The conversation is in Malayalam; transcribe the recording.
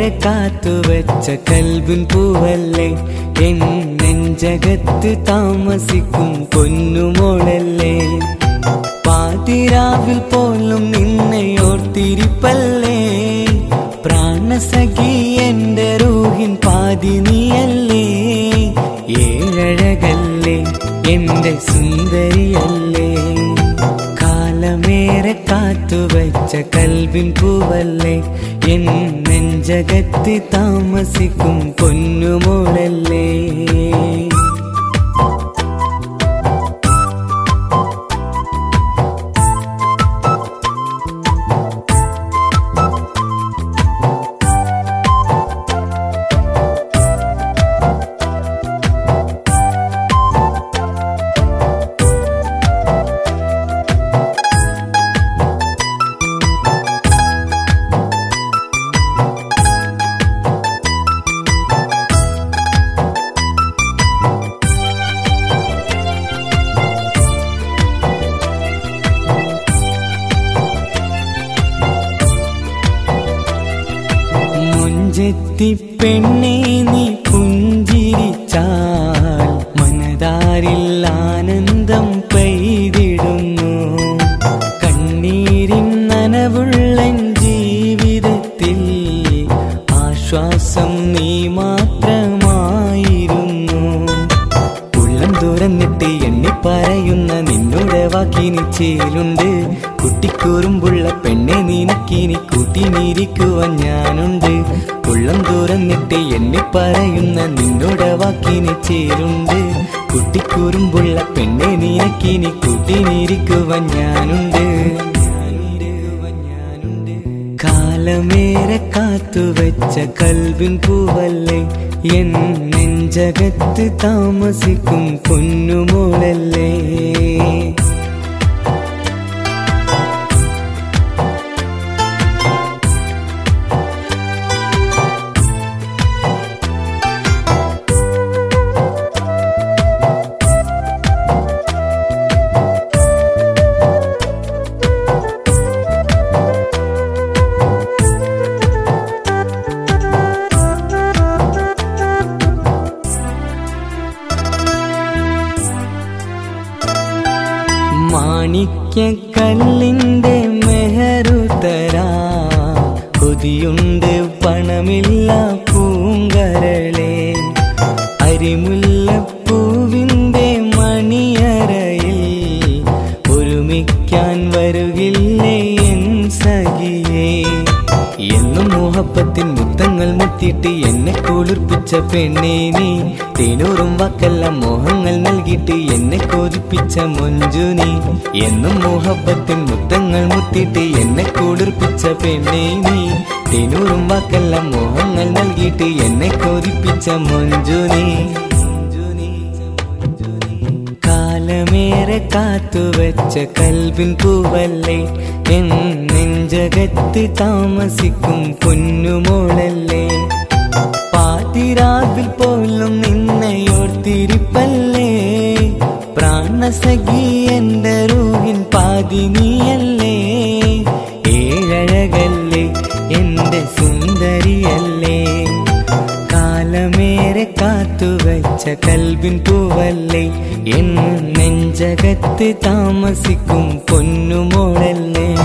കാലമേറെ കാത്തുവച്ച കൽബിൻ പൂവല്ലേ, എൻ നെഞ്ചകത്ത് താമസിക്കും പൊന്നുമോളല്ലേ. പാതിരാവിൽ പോലും നിന്നെ ഓർത്തിരിപ്പല്ലേ, പ്രാണസഖി എന്റെ റൂഹിൻ പാതി നീയല്ലേ. ഏഴഴകല്ലേ എന്റെ സുന്ദരിയല്ലേ, കാലമേറെ കാത്തുവച്ച കൽബിൻ പൂവല്ലേ, എൻ നെഞ്ചകത്ത് താമസിക്കും പൊന്നുമോളല്ലേ. പെണ്ണേ നീ പുഞ്ചിരിച്ചാൽ മനതാരിൽ ആനന്ദം പെയ്തിടുന്നു. കണ്ണീരിൻ നനവുള്ള ജീവിതത്തിൽ ആശ്വാസം നീ മാത്രമായിരുന്നു. ഉള്ളം തുറന്നിട്ട് എണ്ണിപ്പറയുന്ന നിന്നോട് വാക്കിനി ചേലുണ്ട്. കുട്ടിക്കൂറുമ്പുള്ള പെണ്ണെ നിനക്കിനി കൂട്ടിനിരിക്കുവാൻ ഞാനുണ്ട്. ഉള്ളം തുറന്നിട്ട് എണ്ണിപ്പറയുന്ന നിന്നോട് വാക്കിനി ചേരുണ്ട്. കുട്ടിക്കൂറുമ്പുള്ള പെണ്ണെ നിനക്കിനി കൂട്ടിനിരിക്കുവാൻ ഞാനുണ്ട്. കാലമേറെ കാത്തുവച്ച കൽബിൻ പൂവല്ലേ, എൻ നെഞ്ചകത്ത് താമസിക്കും പൊന്നുമോളല്ലേ. മാണിക്യക്കല്ലിന്റെ മെഹറുതരാ കൊതിയുണ്ട് പണമില്ല പൂങ്കരളെ. അരിമുല്ലപ്പൂവിന്റെ മണിയറയിൽ ഒരുമിക്കാൻ വരുകില്ലേ എൻ സഖിയേ. എന്നും മോഹപ്പത്തിൻ മുത്തങ്ങൾ മുത്തിയിട്ട് എന്നെ കുളിർപ്പിച്ച പെണ്ണേ നീ. തേനൂറും വാക്കെല്ലാം മോഹങ്ങൾ നൽകിയിട്ട് എന്നെ കൊതിപ്പിച്ച മൊഞ്ചു നീ. എന്നും മോഹപ്പത്തിൻ മുത്തങ്ങൾ മുത്തിയിട്ട് എന്നെ കുളിർപ്പിച്ച പെണ്ണേ നീ. തേനൂറും വാക്കെല്ലാം മോഹങ്ങൾ നൽകിയിട്ട് എന്നെ കൊതിപ്പിച്ച മൊഞ്ചു നീ. കാലമേറെ കാത്തുവച്ച കൽബിൻ പൂവല്ലേ, എൻ നെഞ്ചകത്ത് താമസിക്കും പൊന്നുമോളല്ലേ. പാതിരാവിൽ പോലും നിന്നെ ഓർത്തിരിപ്പല്ലേ, പ്രാണസഖി എന്റെ റൂഹിൻ പാതി നീയല്ലേ. ഏഴഴകല്ലേ എന്റെ സുന്ദരിയല്ലേ, കാലമേറെ കാത്തുവച്ച കൽബിൻ പൂവല്ലേ, എൻ നെഞ്ചകത്ത് താമസിക്കും പൊന്നുമോളല്ലേ.